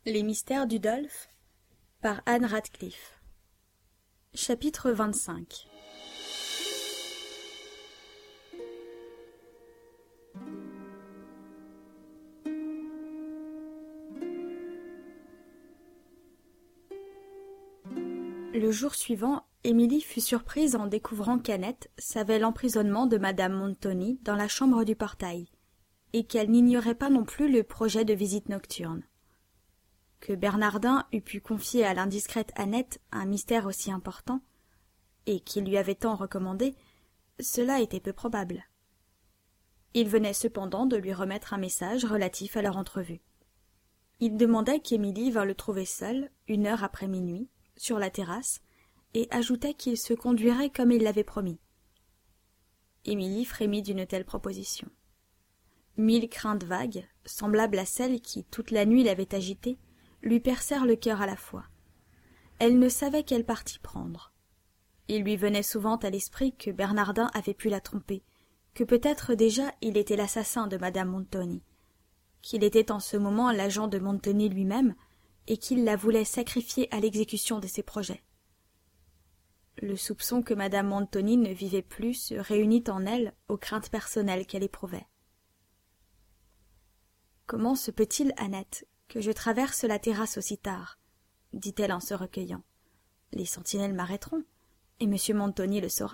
Les mystères du Dolph par Anne Radcliffe. Chapitre 25. Le jour suivant, Émilie fut surprise en découvrant qu'Annette savait l'emprisonnement de madame Montoni dans la chambre du portail, et qu'elle n'ignorait pas non plus le projet de visite nocturne. Que Bernardin eût pu confier à l'indiscrète Annette un mystère aussi important, et qu'il lui avait tant recommandé, cela était peu probable. Il venait cependant de lui remettre un message relatif à leur entrevue. Il demandait qu'Émilie vînt le trouver seul, 1 heure après minuit, sur la terrasse, et ajoutait qu'il se conduirait comme il l'avait promis. Émilie frémit d'une telle proposition. 1000 craintes vagues, semblables à celles qui, toute la nuit, l'avaient agitée, lui percèrent le cœur à la fois. Elle ne savait quel parti prendre. Il lui venait souvent à l'esprit que Bernardin avait pu la tromper, que peut-être déjà il était l'assassin de madame Montoni, qu'il était en ce moment l'agent de Montoni lui-même, et qu'il la voulait sacrifier à l'exécution de ses projets. Le soupçon que madame Montoni ne vivait plus se réunit en elle aux craintes personnelles qu'elle éprouvait. « Comment se peut-il, Annette, que je traverse la terrasse aussi tard ?» dit-elle en se recueillant. « Les sentinelles m'arrêteront, et monsieur Montoni le saura. »«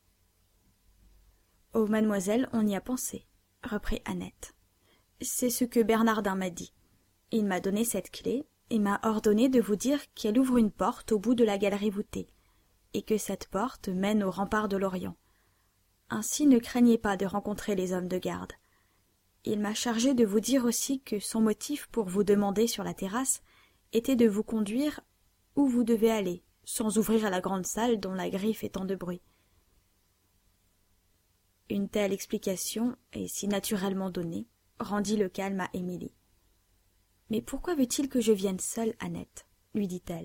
Oh, mademoiselle, on y a pensé, » reprit Annette. « C'est ce que Bernardin m'a dit. Il m'a donné cette clé, et m'a ordonné de vous dire qu'elle ouvre une porte au bout de la galerie voûtée, et que cette porte mène au rempart de l'Orient. Ainsi ne craignez pas de rencontrer les hommes de garde. Il m'a chargé de vous dire aussi que son motif pour vous demander sur la terrasse était de vous conduire où vous devez aller, sans ouvrir la grande salle dont la grille fait tant de bruit. » Une telle explication, et si naturellement donnée, rendit le calme à Émilie. « Mais pourquoi veut-il que je vienne seule, Annette ?» lui dit-elle.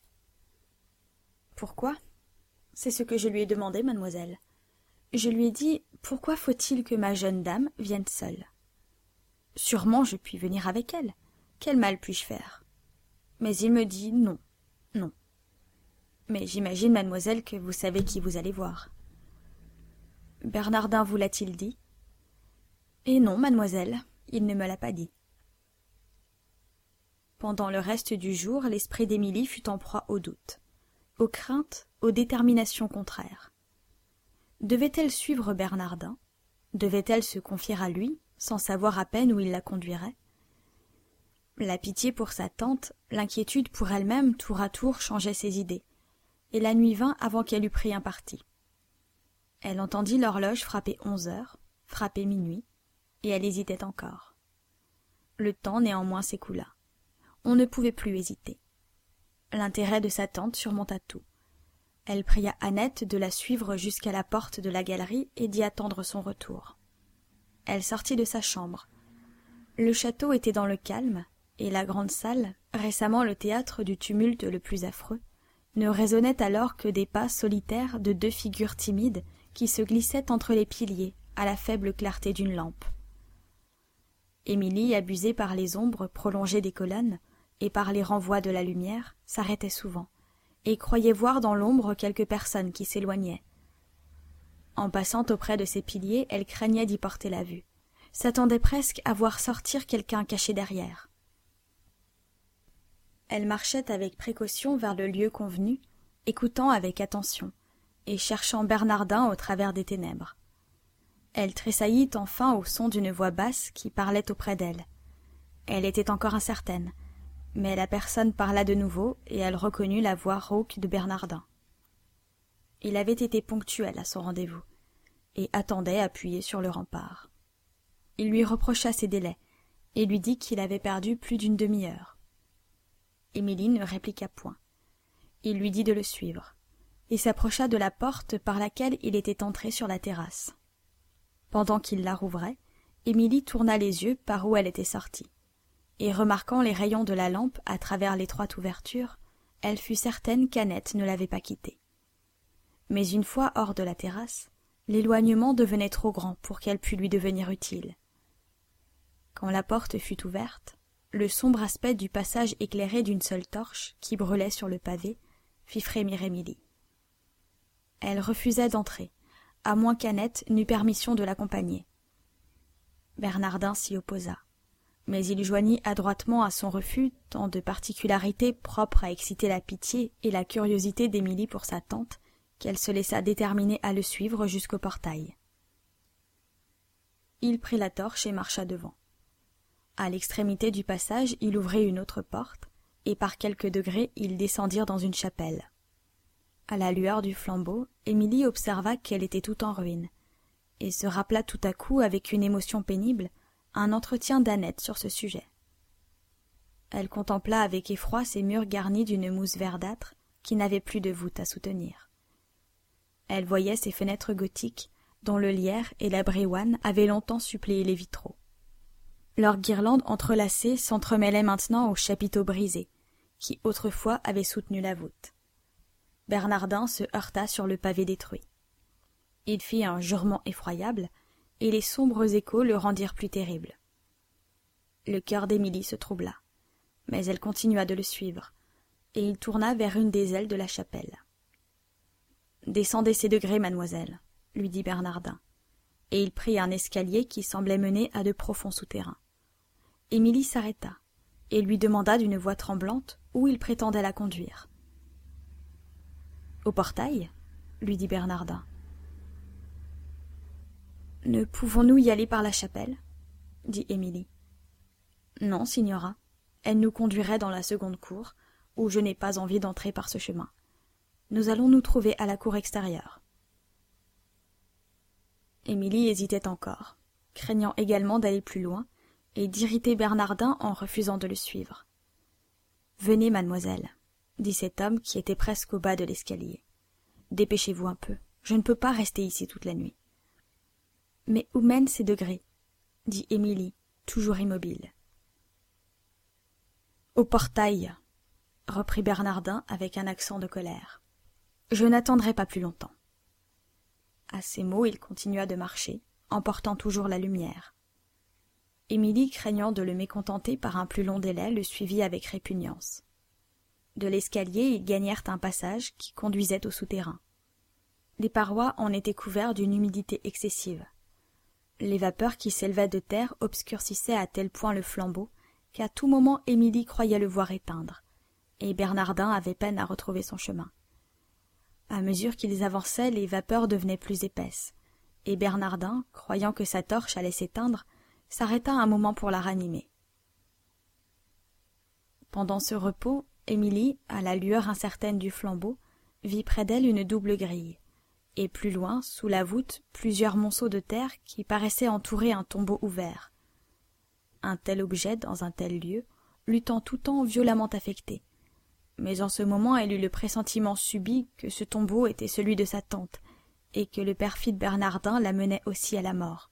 « Pourquoi ? C'est ce que je lui ai demandé, mademoiselle. Je lui ai dit « Pourquoi faut-il que ma jeune dame vienne seule ? Sûrement je puis venir avec elle. Quel mal puis-je faire ? Mais il me dit « Non, non. » Mais j'imagine, mademoiselle, que vous savez qui vous allez voir. « Bernardin vous l'a-t-il dit ? » Et non, mademoiselle, il ne me l'a pas dit. Pendant le reste du jour, l'esprit d'Émilie fut en proie aux doutes, aux craintes, aux déterminations contraires. Devait-elle suivre Bernardin ? Devait-elle se confier à lui, sans savoir à peine où il la conduirait ? La pitié pour sa tante, l'inquiétude pour elle-même, tour à tour changeaient ses idées, et la nuit vint avant qu'elle eût pris un parti. Elle entendit l'horloge frapper 11 heures, frapper minuit, et elle hésitait encore. Le temps néanmoins s'écoula. On ne pouvait plus hésiter. L'intérêt de sa tante surmonta tout. Elle pria Annette de la suivre jusqu'à la porte de la galerie et d'y attendre son retour. Elle sortit de sa chambre. Le château était dans le calme, et la grande salle, récemment le théâtre du tumulte le plus affreux, ne résonnait alors que des pas solitaires de 2 figures timides qui se glissaient entre les piliers à la faible clarté d'une lampe. Émilie, abusée par les ombres prolongées des colonnes et par les renvois de la lumière, s'arrêtait souvent, et croyait voir dans l'ombre quelques personnes qui s'éloignaient. En passant auprès de ces piliers, elle craignait d'y porter la vue, s'attendait presque à voir sortir quelqu'un caché derrière. Elle marchait avec précaution vers le lieu convenu, écoutant avec attention, et cherchant Bernardin au travers des ténèbres. Elle tressaillit enfin au son d'une voix basse qui parlait auprès d'elle. Elle était encore incertaine, mais la personne parla de nouveau, et elle reconnut la voix rauque de Bernardin. Il avait été ponctuel à son rendez-vous, et attendait appuyé sur le rempart. Il lui reprocha ses délais, et lui dit qu'il avait perdu plus d'une demi-heure. Émilie ne répliqua point. Il lui dit de le suivre, et s'approcha de la porte par laquelle il était entré sur la terrasse. Pendant qu'il la rouvrait, Émilie tourna les yeux par où elle était sortie, et remarquant les rayons de la lampe à travers l'étroite ouverture, elle fut certaine qu'Annette ne l'avait pas quittée. Mais une fois hors de la terrasse, l'éloignement devenait trop grand pour qu'elle pût lui devenir utile. Quand la porte fut ouverte, Le sombre aspect du passage éclairé d'une seule torche, qui brûlait sur le pavé, fit frémir Émilie. Elle refusait d'entrer, à moins qu'Annette n'eût permission de l'accompagner. Bernardin s'y opposa, mais il joignit adroitement à son refus tant de particularités propres à exciter la pitié et la curiosité d'Émilie pour sa tante, qu'elle se laissa déterminer à le suivre jusqu'au portail. Il prit la torche et marcha devant. À l'extrémité du passage, il ouvrit une autre porte, et par quelques degrés, ils descendirent dans une chapelle. À la lueur du flambeau, Émilie observa qu'elle était toute en ruine, et se rappela tout à coup, avec une émotion pénible, un entretien d'Annette sur ce sujet. Elle contempla avec effroi ces murs garnis d'une mousse verdâtre qui n'avait plus de voûte à soutenir. Elle voyait ces fenêtres gothiques dont le lierre et la briouane avaient longtemps suppléé les vitraux. Leurs guirlandes entrelacées s'entremêlaient maintenant aux chapiteaux brisés, qui autrefois avaient soutenu la voûte. Bernardin se heurta sur le pavé détruit. Il fit un jurement effroyable, et les sombres échos le rendirent plus terrible. Le cœur d'Émilie se troubla, mais elle continua de le suivre, et il tourna vers une des ailes de la chapelle. « Descendez ces degrés, mademoiselle, » lui dit Bernardin, et il prit un escalier qui semblait mener à de profonds souterrains. Émilie s'arrêta, et lui demanda d'une voix tremblante où il prétendait la conduire. « Au portail ?» lui dit Bernardin. « Ne pouvons-nous y aller par la chapelle ?» dit Émilie. « Non, signora. Elle nous conduirait dans la seconde cour, où je n'ai pas envie d'entrer par ce chemin. Nous allons nous trouver à la cour extérieure. » Émilie hésitait encore, craignant également d'aller plus loin, et d'irriter Bernardin en refusant de le suivre. « Venez, mademoiselle, » dit cet homme qui était presque au bas de l'escalier. « Dépêchez-vous un peu, je ne peux pas rester ici toute la nuit. »« Mais où mènent ces degrés ?» dit Émilie, toujours immobile. « Au portail, » reprit Bernardin avec un accent de colère. « Je n'attendrai pas plus longtemps. » À ces mots, il continua de marcher, emportant toujours la lumière. Émilie, craignant de le mécontenter par un plus long délai, le suivit avec répugnance. De l'escalier, ils gagnèrent un passage qui conduisait au souterrain. Les parois en étaient couvertes d'une humidité excessive. Les vapeurs qui s'élevaient de terre obscurcissaient à tel point le flambeau qu'à tout moment Émilie croyait le voir éteindre, et Bernardin avait peine à retrouver son chemin. À mesure qu'ils avançaient, les vapeurs devenaient plus épaisses, et Bernardin, croyant que sa torche allait s'éteindre, s'arrêta un moment pour la ranimer. Pendant ce repos, Émilie, à la lueur incertaine du flambeau, vit près d'elle une double grille, et plus loin, sous la voûte, plusieurs monceaux de terre qui paraissaient entourer un tombeau ouvert. Un tel objet, dans un tel lieu, l'eût en tout temps violemment affectée. Mais en ce moment elle eut le pressentiment subit que ce tombeau était celui de sa tante, et que le perfide Bernardin la menait aussi à la mort.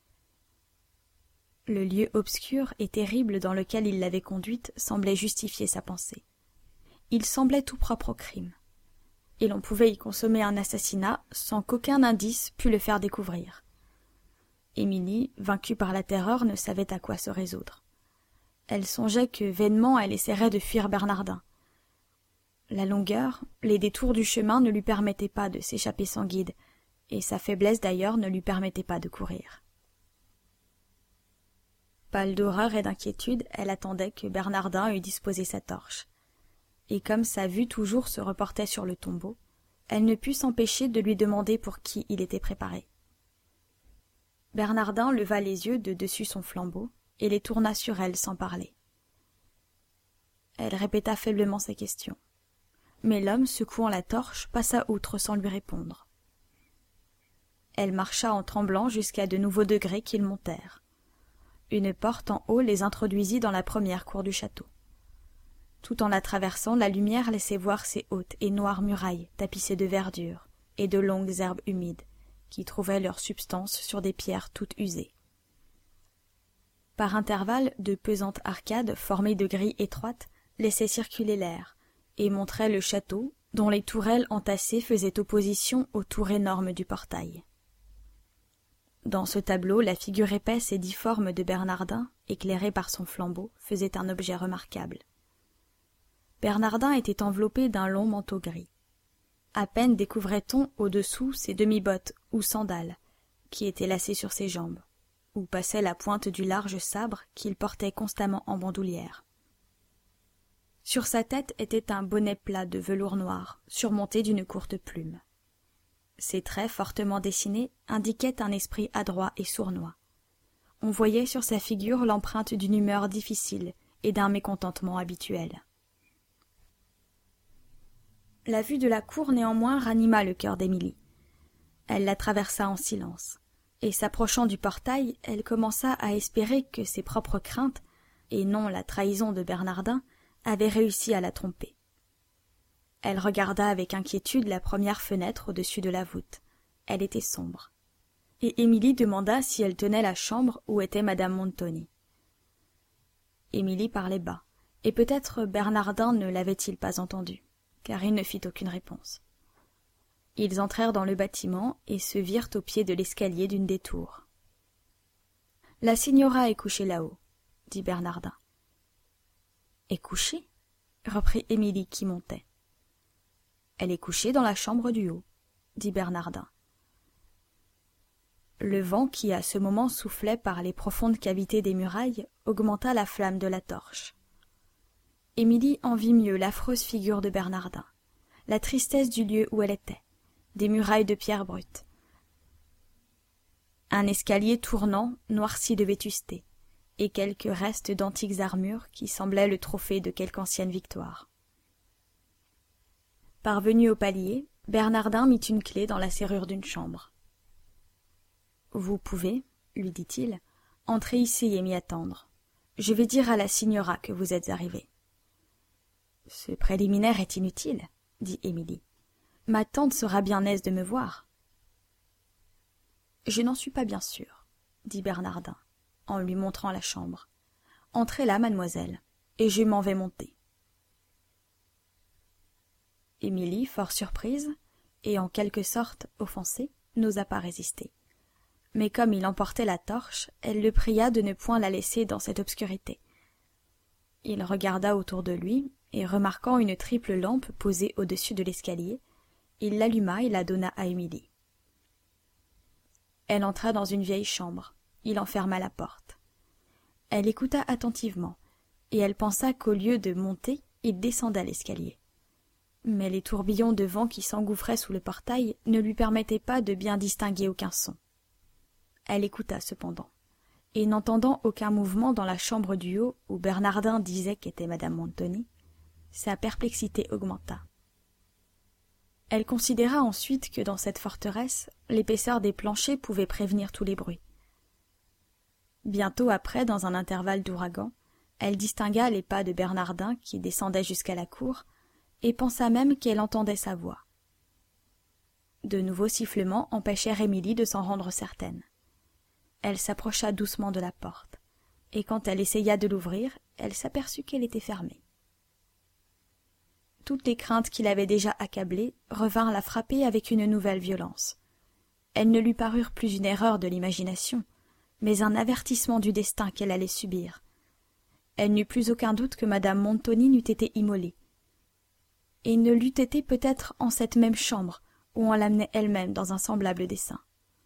Le lieu obscur et terrible dans lequel il l'avait conduite semblait justifier sa pensée. Il semblait tout propre au crime, et l'on pouvait y consommer un assassinat sans qu'aucun indice pût le faire découvrir. Émilie, vaincue par la terreur, ne savait à quoi se résoudre. Elle songeait que vainement elle essaierait de fuir Bernardin. La longueur, les détours du chemin ne lui permettaient pas de s'échapper sans guide, et sa faiblesse d'ailleurs ne lui permettait pas de courir. Pâle d'horreur et d'inquiétude, elle attendait que Bernardin eût disposé sa torche. Et comme sa vue toujours se reportait sur le tombeau, elle ne put s'empêcher de lui demander pour qui il était préparé. Bernardin leva les yeux de dessus son flambeau et les tourna sur elle sans parler. Elle répéta faiblement sa question, mais l'homme, secouant la torche, passa outre sans lui répondre. Elle marcha en tremblant jusqu'à de nouveaux degrés qu'ils montèrent. Une porte en haut les introduisit dans la première cour du château. Tout en la traversant, la lumière laissait voir ces hautes et noires murailles tapissées de verdure et de longues herbes humides, qui trouvaient leur substance sur des pierres toutes usées. Par intervalles, de pesantes arcades formées de grilles étroites laissaient circuler l'air et montraient le château, dont les tourelles entassées faisaient opposition aux tours énormes du portail. Dans ce tableau, la figure épaisse et difforme de Bernardin, éclairée par son flambeau, faisait un objet remarquable. Bernardin était enveloppé d'un long manteau gris. À peine découvrait-on au-dessous ses demi-bottes ou sandales, qui étaient lacées sur ses jambes, où passait la pointe du large sabre qu'il portait constamment en bandoulière. Sur sa tête était un bonnet plat de velours noir, surmonté d'une courte plume. Ses traits fortement dessinés indiquaient un esprit adroit et sournois. On voyait sur sa figure l'empreinte d'une humeur difficile et d'un mécontentement habituel. La vue de la cour néanmoins ranima le cœur d'Émilie. Elle la traversa en silence, et s'approchant du portail, elle commença à espérer que ses propres craintes, et non la trahison de Bernardin, avaient réussi à la tromper. Elle regarda avec inquiétude la première fenêtre au-dessus de la voûte. Elle était sombre. Et Émilie demanda si elle tenait la chambre où était madame Montoni. Émilie parlait bas, et peut-être Bernardin ne l'avait-il pas entendue, car il ne fit aucune réponse. Ils entrèrent dans le bâtiment et se virent au pied de l'escalier d'une des tours. « La signora est couchée là-haut, » dit Bernardin. « Est couchée ?» reprit Émilie qui montait. « Elle est couchée dans la chambre du haut, » dit Bernardin. Le vent qui à ce moment soufflait par les profondes cavités des murailles augmenta la flamme de la torche. Émilie en vit mieux l'affreuse figure de Bernardin, la tristesse du lieu où elle était, des murailles de pierre brute, un escalier tournant noirci de vétusté, et quelques restes d'antiques armures qui semblaient le trophée de quelque ancienne victoire. Parvenu au palier, Bernardin mit une clé dans la serrure d'une chambre. « Vous pouvez, lui dit-il, entrer ici et m'y attendre. Je vais dire à la signora que vous êtes arrivé. »« Ce préliminaire est inutile, » dit Émilie. « Ma tante sera bien aise de me voir. »« Je n'en suis pas bien sûre, » dit Bernardin, en lui montrant la chambre. « Entrez là, mademoiselle, et je m'en vais monter. » Émilie, fort surprise, et en quelque sorte offensée, n'osa pas résister. Mais comme il emportait la torche, elle le pria de ne point la laisser dans cette obscurité. Il regarda autour de lui, et remarquant une triple lampe posée au-dessus de l'escalier, il l'alluma et la donna à Émilie. Elle entra dans une vieille chambre, il en ferma la porte. Elle écouta attentivement, et elle pensa qu'au lieu de monter, il descendait l'escalier. Mais les tourbillons de vent qui s'engouffraient sous le portail ne lui permettaient pas de bien distinguer aucun son. Elle écouta cependant, et n'entendant aucun mouvement dans la chambre du haut où Bernardin disait qu'était madame Montoni, sa perplexité augmenta. Elle considéra ensuite que dans cette forteresse, l'épaisseur des planchers pouvait prévenir tous les bruits. Bientôt après, dans un intervalle d'ouragan, elle distingua les pas de Bernardin qui descendait jusqu'à la cour, et pensa même qu'elle entendait sa voix. De nouveaux sifflements empêchèrent Émilie de s'en rendre certaine. Elle s'approcha doucement de la porte, et quand elle essaya de l'ouvrir, elle s'aperçut qu'elle était fermée. Toutes les craintes qui l'avaient déjà accablée revinrent la frapper avec une nouvelle violence. Elles ne lui parurent plus une erreur de l'imagination, mais un avertissement du destin qu'elle allait subir. Elle n'eut plus aucun doute que madame Montoni n'eût été immolée, et ne l'eût été peut-être en cette même chambre où on l'amenait elle-même dans un semblable dessein.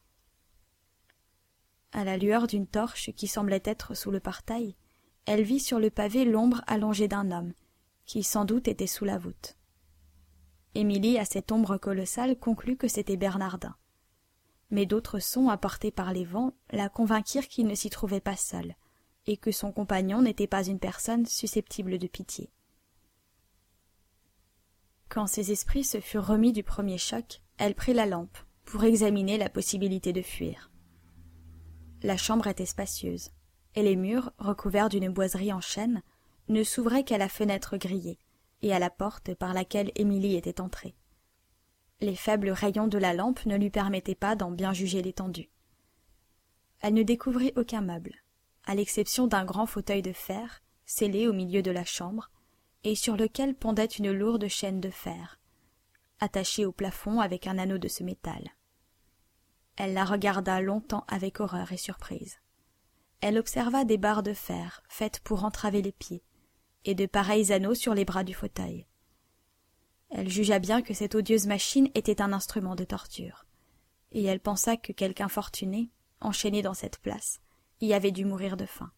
À la lueur d'une torche qui semblait être sous le portail, elle vit sur le pavé l'ombre allongée d'un homme, qui sans doute était sous la voûte. Émilie, à cette ombre colossale, conclut que c'était Bernardin. Mais d'autres sons apportés par les vents la convainquirent qu'il ne s'y trouvait pas seul, et que son compagnon n'était pas une personne susceptible de pitié. Quand ses esprits se furent remis du premier choc, elle prit la lampe, pour examiner la possibilité de fuir. La chambre était spacieuse, et les murs, recouverts d'une boiserie en chêne, ne s'ouvraient qu'à la fenêtre grillée, et à la porte par laquelle Émilie était entrée. Les faibles rayons de la lampe ne lui permettaient pas d'en bien juger l'étendue. Elle ne découvrit aucun meuble, à l'exception d'un grand fauteuil de fer, scellé au milieu de la chambre, et sur lequel pendait une lourde chaîne de fer, attachée au plafond avec un anneau de ce métal. Elle la regarda longtemps avec horreur et surprise. Elle observa des barres de fer faites pour entraver les pieds, et de pareils anneaux sur les bras du fauteuil. Elle jugea bien que cette odieuse machine était un instrument de torture, et elle pensa que quelque infortuné, enchaîné dans cette place, y avait dû mourir de faim.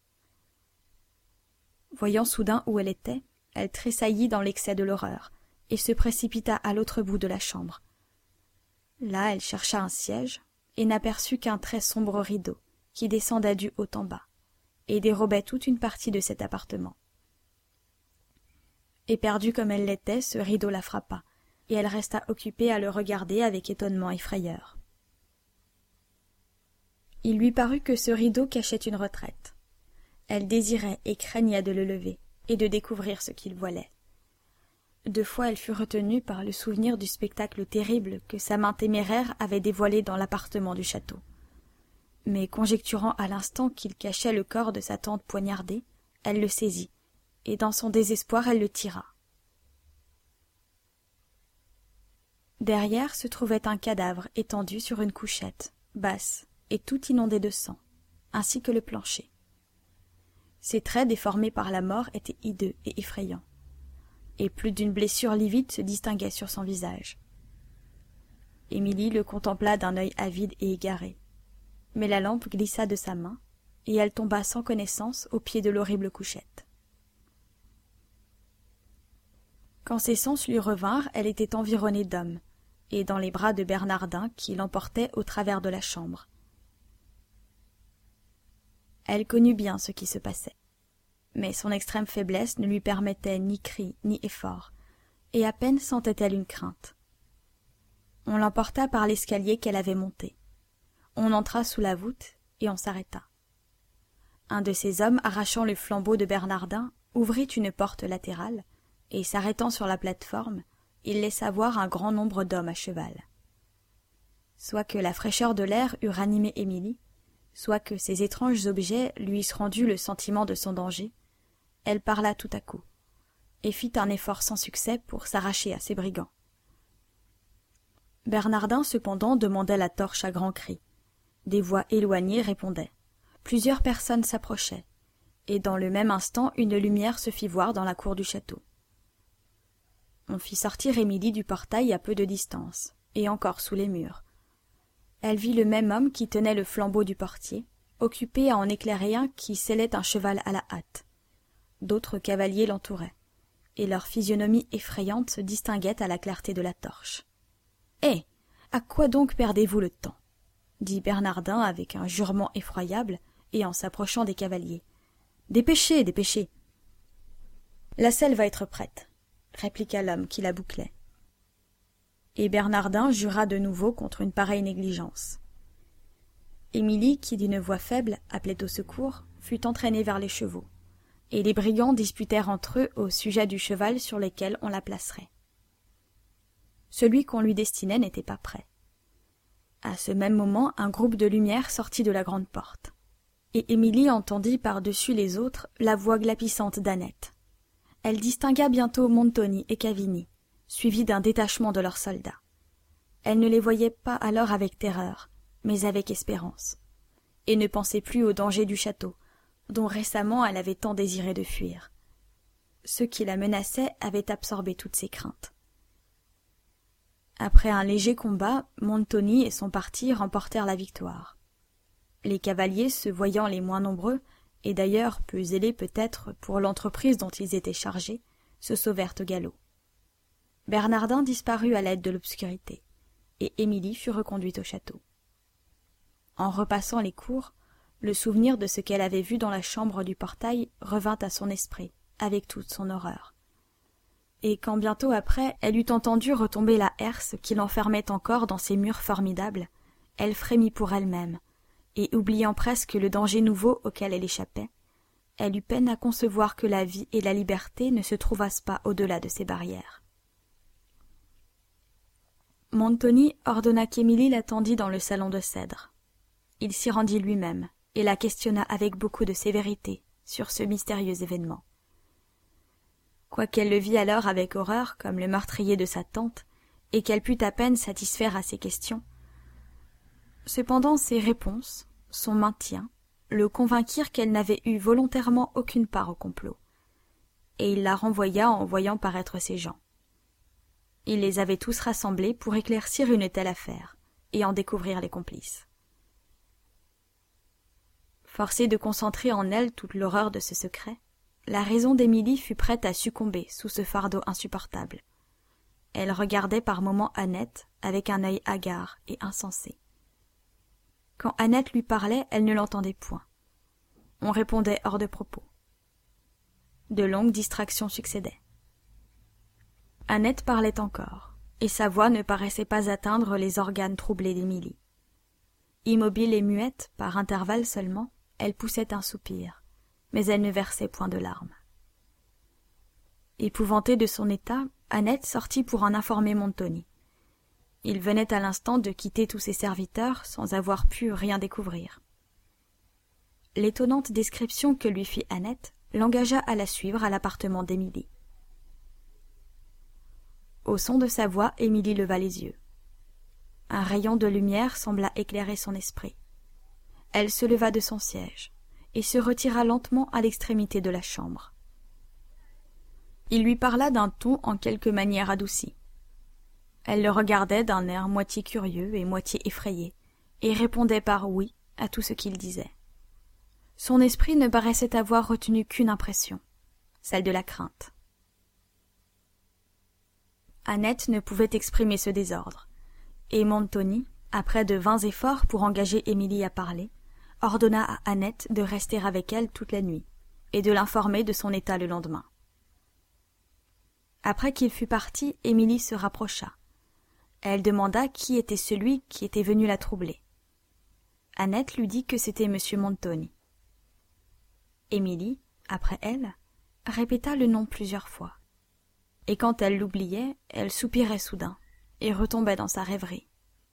Voyant soudain où elle était, elle tressaillit dans l'excès de l'horreur, et se précipita à l'autre bout de la chambre. Là, elle chercha un siège, et n'aperçut qu'un très sombre rideau, qui descendait du haut en bas, et dérobait toute une partie de cet appartement. Éperdue comme elle l'était, ce rideau la frappa, et elle resta occupée à le regarder avec étonnement et frayeur. Il lui parut que ce rideau cachait une retraite. Elle désirait et craignait de le lever, et de découvrir ce qu'il voilait. 2 fois elle fut retenue par le souvenir du spectacle terrible que sa main téméraire avait dévoilé dans l'appartement du château. Mais conjecturant à l'instant qu'il cachait le corps de sa tante poignardée, elle le saisit, et dans son désespoir elle le tira. Derrière se trouvait un cadavre étendu sur une couchette, basse, et tout inondé de sang, ainsi que le plancher. Ses traits déformés par la mort étaient hideux et effrayants, et plus d'une blessure livide se distinguait sur son visage. Émilie le contempla d'un œil avide et égaré, mais la lampe glissa de sa main, et elle tomba sans connaissance au pied de l'horrible couchette. Quand ses sens lui revinrent, elle était environnée d'hommes, et dans les bras de Bernardin qui l'emportait au travers de la chambre. Elle connut bien ce qui se passait, mais son extrême faiblesse ne lui permettait ni cris ni efforts, et à peine sentait-elle une crainte. On l'emporta par l'escalier qu'elle avait monté. On entra sous la voûte, et on s'arrêta. Un de ces hommes, arrachant le flambeau de Bernardin, ouvrit une porte latérale, et s'arrêtant sur la plate-forme, il laissa voir un grand nombre d'hommes à cheval. Soit que la fraîcheur de l'air eût ranimé Émilie, soit que ces étranges objets lui eussent rendu le sentiment de son danger, elle parla tout à coup, et fit un effort sans succès pour s'arracher à ces brigands. Bernardin, cependant, demandait la torche à grands cris. Des voix éloignées répondaient. Plusieurs personnes s'approchaient, et dans le même instant une lumière se fit voir dans la cour du château. On fit sortir Émilie du portail à peu de distance, et encore sous les murs. Elle vit le même homme qui tenait le flambeau du portier, occupé à en éclairer un qui sellait un cheval à la hâte. D'autres cavaliers l'entouraient, et leur physionomie effrayante se distinguait à la clarté de la torche. « Eh, à quoi donc perdez-vous le temps ?» dit Bernardin avec un jurement effroyable et en s'approchant des cavaliers. « Dépêchez, dépêchez !»« La selle va être prête, » répliqua l'homme qui la bouclait. Et Bernardin jura de nouveau contre une pareille négligence. Émilie, qui d'une voix faible appelait au secours, fut entraînée vers les chevaux, et les brigands disputèrent entre eux au sujet du cheval sur lequel on la placerait. Celui qu'on lui destinait n'était pas prêt. À ce même moment, un groupe de lumière sortit de la grande porte, et Émilie entendit par-dessus les autres la voix glapissante d'Annette. Elle distingua bientôt Montoni et Cavigni, suivis d'un détachement de leurs soldats. Elle ne les voyait pas alors avec terreur, mais avec espérance, et ne pensait plus au danger du château, dont récemment elle avait tant désiré de fuir. Ceux qui la menaçaient avaient absorbé toutes ses craintes. Après un léger combat, Montoni et son parti remportèrent la victoire. Les cavaliers, se voyant les moins nombreux, et d'ailleurs peu zélés peut-être pour l'entreprise dont ils étaient chargés, se sauvèrent au galop. Bernardin disparut à l'aide de l'obscurité, et Émilie fut reconduite au château. En repassant les cours, le souvenir de ce qu'elle avait vu dans la chambre du portail revint à son esprit, avec toute son horreur. Et quand bientôt après elle eut entendu retomber la herse qui l'enfermait encore dans ces murs formidables, elle frémit pour elle-même, et oubliant presque le danger nouveau auquel elle échappait, elle eut peine à concevoir que la vie et la liberté ne se trouvassent pas au-delà de ces barrières. Montoni ordonna qu'Émilie l'attendît dans le salon de cèdre. Il s'y rendit lui-même, et la questionna avec beaucoup de sévérité sur ce mystérieux événement. Quoiqu'elle le vît alors avec horreur comme le meurtrier de sa tante, et qu'elle pût à peine satisfaire à ses questions, Cependant ses réponses, son maintien, le convainquirent qu'elle n'avait eu volontairement aucune part au complot, et il la renvoya en voyant paraître ses gens. Il les avait tous rassemblés pour éclaircir une telle affaire, et en découvrir les complices. Forcée de concentrer en elle toute l'horreur de ce secret, la raison d'Émilie fut prête à succomber sous ce fardeau insupportable. Elle regardait par moments Annette avec un œil hagard et insensé. Quand Annette lui parlait, elle ne l'entendait point. On répondait hors de propos. De longues distractions succédaient. Annette parlait encore, et sa voix ne paraissait pas atteindre les organes troublés d'Émilie. Immobile et muette, par intervalles seulement, elle poussait un soupir, mais elle ne versait point de larmes. Épouvantée de son état, Annette sortit pour en informer Montoni. Il venait à l'instant de quitter tous ses serviteurs sans avoir pu rien découvrir. L'étonnante description que lui fit Annette l'engagea à la suivre à l'appartement d'Émilie. Au son de sa voix, Émilie leva les yeux. Un rayon de lumière sembla éclairer son esprit. Elle se leva de son siège et se retira lentement à l'extrémité de la chambre. Il lui parla d'un ton en quelque manière adouci. Elle le regardait d'un air moitié curieux et moitié effrayé, et répondait par oui à tout ce qu'il disait. Son esprit ne paraissait avoir retenu qu'une impression, celle de la crainte. Annette ne pouvait exprimer ce désordre, et Montoni, après de vains efforts pour engager Émilie à parler, ordonna à Annette de rester avec elle toute la nuit, et de l'informer de son état le lendemain. Après qu'il fut parti, Émilie se rapprocha. Elle demanda qui était celui qui était venu la troubler. Annette lui dit que c'était M. Montoni. Émilie, après elle, répéta le nom plusieurs fois. Et quand elle l'oubliait, elle soupirait soudain et retombait dans sa rêverie.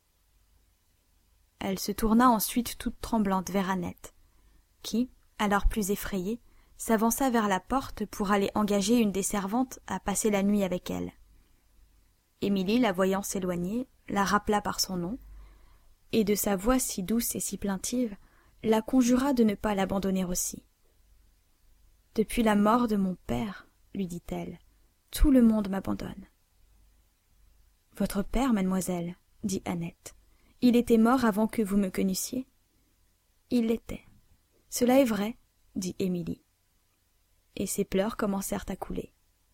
Elle se tourna ensuite toute tremblante vers Annette, qui, alors plus effrayée, s'avança vers la porte pour aller engager une des servantes à passer la nuit avec elle. Émilie, la voyant s'éloigner, la rappela par son nom, et de sa voix si douce et si plaintive, la conjura de ne pas l'abandonner aussi. « Depuis la mort de mon père, lui dit-elle, tout le monde m'abandonne. »« Votre père, mademoiselle, dit Annette, il était mort avant que vous me connussiez. »« Il l'était. Cela est vrai, dit Émilie. Et ses pleurs commencèrent à couler.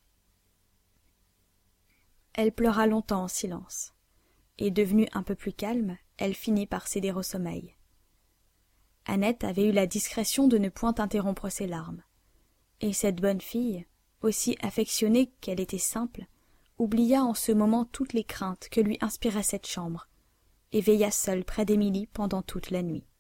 Elle pleura longtemps en silence, et devenue un peu plus calme, elle finit par céder au sommeil. Annette avait eu la discrétion de ne point interrompre ses larmes, et cette bonne fille, aussi affectionnée qu'elle était simple, oublia en ce moment toutes les craintes que lui inspirait cette chambre, et veilla seule près d'Émilie pendant toute la nuit.